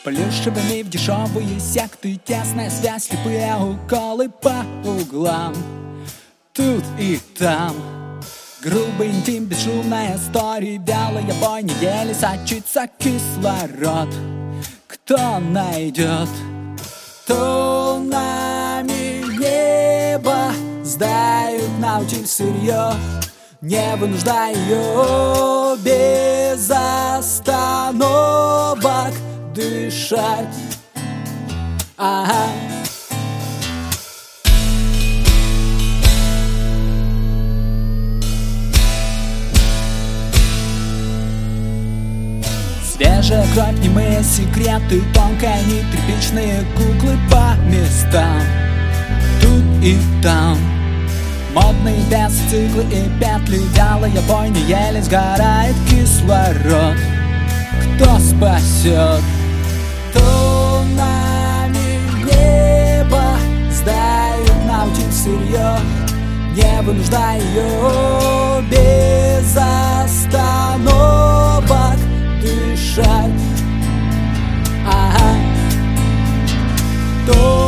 Плюшевыми в дешевые секты, тесная связь, слепые уколы по углам. Тут и там грубый интим, бесшумная стори, вялая бойня, еле сочится кислород. Кто найдет тоннами небо, сдают наутиль сырье, не вынуждая ее без остановок дышать. Ага. Свежая кровь, немые секреты, тонкая нить, тряпичные куклы по местам. Тут и там модные весы, циклы и петли, вялая бойня, еле сгорает кислород. Кто спасет тоннами небо, сдают наутиль сырье, не вынуждая ее без остановок дышать. Ага.